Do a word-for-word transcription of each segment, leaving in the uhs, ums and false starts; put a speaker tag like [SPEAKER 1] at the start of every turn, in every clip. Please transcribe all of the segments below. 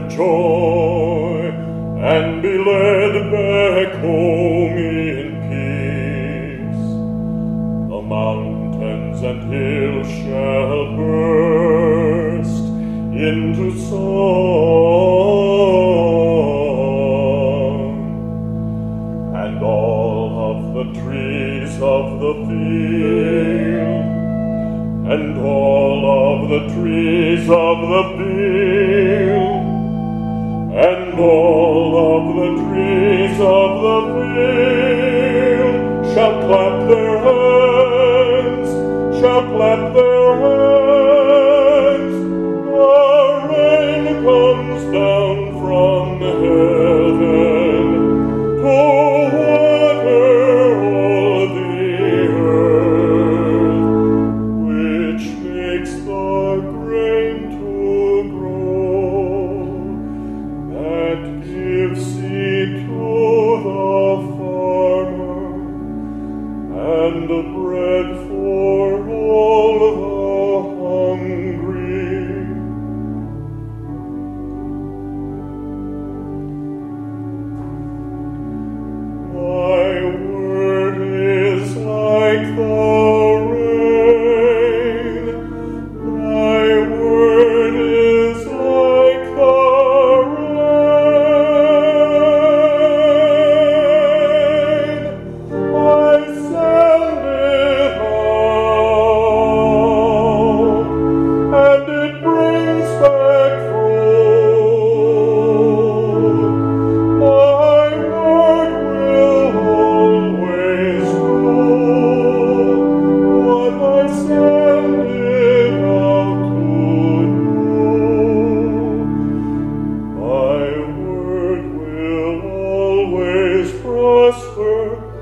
[SPEAKER 1] with joy, and be led back home in peace. The mountains and hills shall burst into song, and all of the trees of the field, and all of the trees of the field, and all of the trees of the field shall clap their hands, shall clap their hands. The rain comes down from heaven to water all the earth, which makes the grain to grow, that gives seed to the farmer, and bread for all the hungry. My word is like the rain, my word is like the rain. I send it out, and it brings back fruit. My word will always do what I send it out to do. My word will always prosper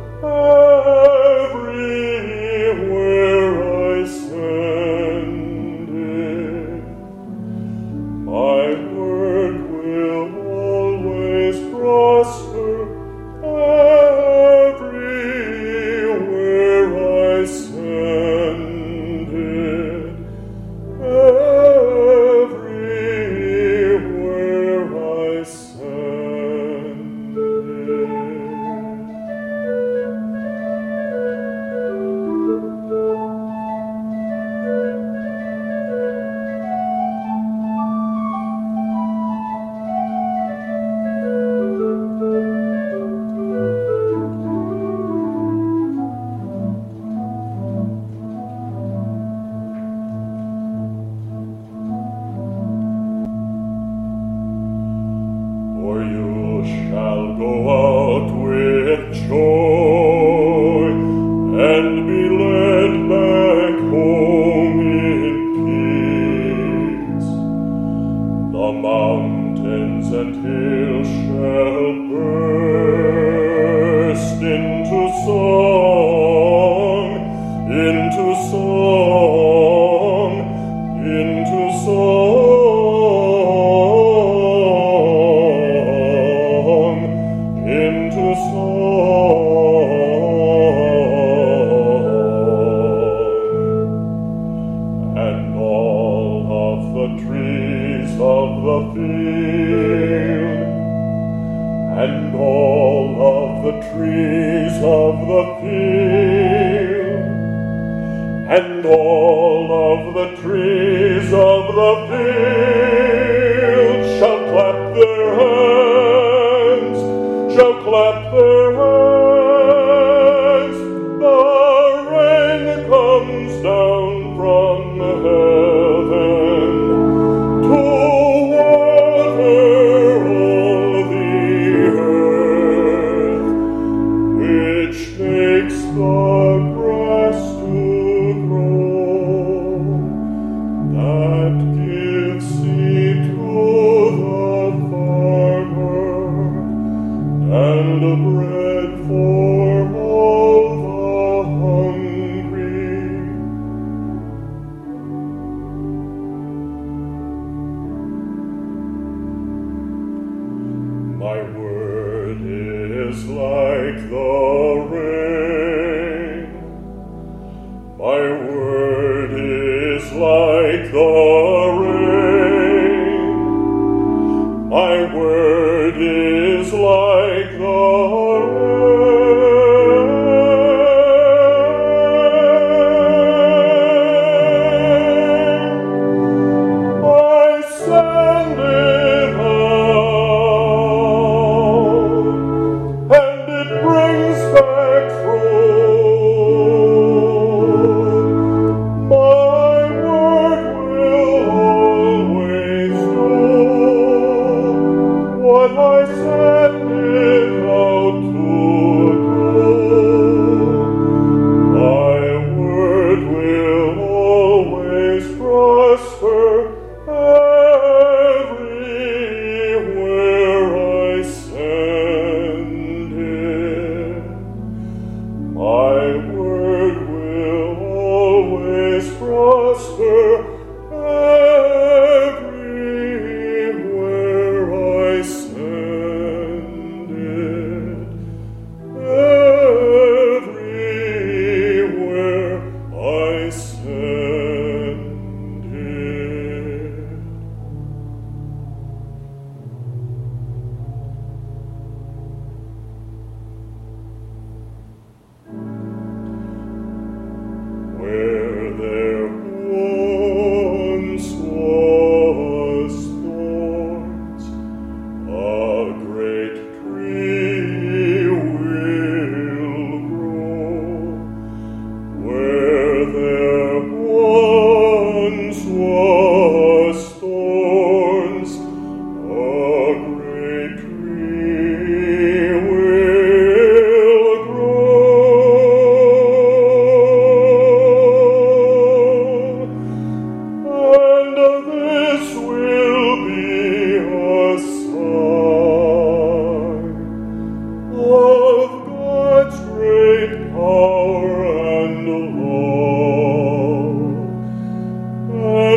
[SPEAKER 1] everywhere I send it. My word will always prosper everywhere I send it. Everywhere I send it. For you shall go out with joy, and be led back home in peace. The mountains and hills shall burst into song, into song, into song, into song. And all of the trees of the field, and all of the trees of the field, and all of the trees of the field shall clap their hands, shall clap their hands. The rain comes down from heaven to water all the earth, which makes the grass to grow, that gives seed to the farmer, and bread for all the hungry. My word is like the rain, my word is like the rain, my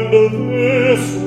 [SPEAKER 1] and this